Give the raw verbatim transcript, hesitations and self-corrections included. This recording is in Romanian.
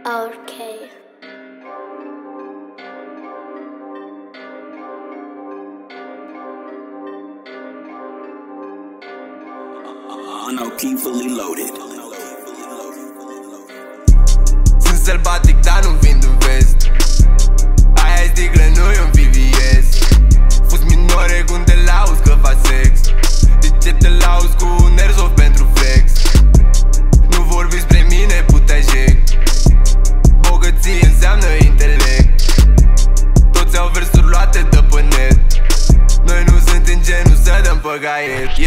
Okay. Anarchy fully loaded. Sunt sălbatic, dar nu vin din vest. Aia-i sticlă, nu-i un V V S. Fost minore când te lauzi că fac sex. De ce te lauzi cu un airsoft pentru flex? Nu vorbi spre mine, putea jec. Bogăție înseamnă intelect. Toți au versuri luate de pe net. Noi nu suntem genul să dăm pe gaiet.